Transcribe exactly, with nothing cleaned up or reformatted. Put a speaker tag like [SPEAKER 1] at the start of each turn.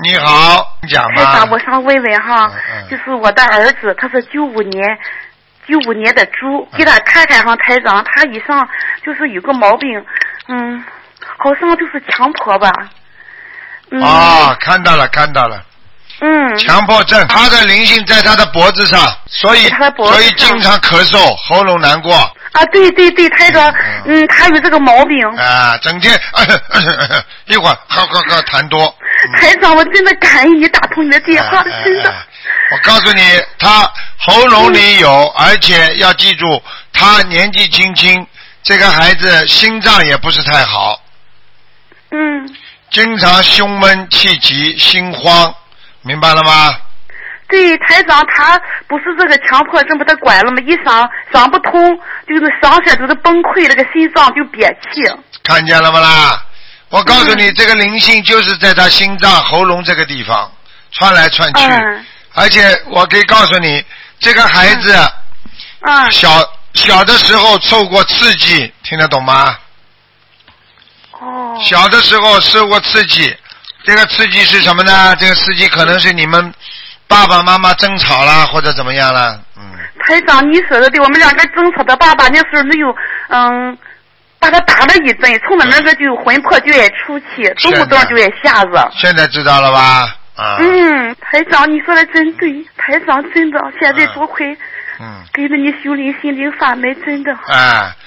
[SPEAKER 1] 你好，你讲吧。
[SPEAKER 2] 台长，我想问问哈，嗯嗯、就是我的儿子，他是九五年，九五年的猪，给他看看哈，台长，他以上就是有个毛病，嗯，好像就是强迫吧。
[SPEAKER 1] 嗯、哦，看到了，看到了。
[SPEAKER 2] 嗯。
[SPEAKER 1] 强迫症，他的灵性在他的脖子上，所以所以经常咳嗽，喉咙难过。
[SPEAKER 2] 啊，对对对，台长，嗯，嗯他有这个毛病。
[SPEAKER 1] 啊，整天、呃呃呃、一会儿呵呵呵痰多。
[SPEAKER 2] 台长，我真的感恩你打通你的电话，啊、真的、啊啊。
[SPEAKER 1] 我告诉你，他喉咙里有，嗯、而且要记住，他年纪轻轻，这个孩子心脏也不是太好。
[SPEAKER 2] 嗯。
[SPEAKER 1] 经常胸闷气急，心慌，明白了吗？
[SPEAKER 2] 对，台长，他不是这个强迫症把他管了吗？一想想不通，就是上下就是崩溃，那个心脏就憋气。
[SPEAKER 1] 看见了吗啦？我告诉你，嗯、这个灵性就是在他心脏、喉咙这个地方窜来窜去，嗯、而且我可以告诉你，这个孩子，
[SPEAKER 2] 嗯，
[SPEAKER 1] 小小的时候受过刺激，听得懂吗？
[SPEAKER 2] 哦。
[SPEAKER 1] 小的时候受过刺激，这个刺激是什么呢？这个刺激可能是你们爸爸妈妈争吵啦，或者怎么样啦。嗯。
[SPEAKER 2] 台长，你说的对，我们两个争吵的爸爸那时候没有，嗯。把他打了一顿，从那那个就魂魄就爱出气，动不动就爱吓着。
[SPEAKER 1] 现在知道了吧？啊。
[SPEAKER 2] 嗯，台长，你说的真对，台长真的，现在多亏，
[SPEAKER 1] 嗯，
[SPEAKER 2] 给了你修灵心灵法门，真的。
[SPEAKER 1] 啊，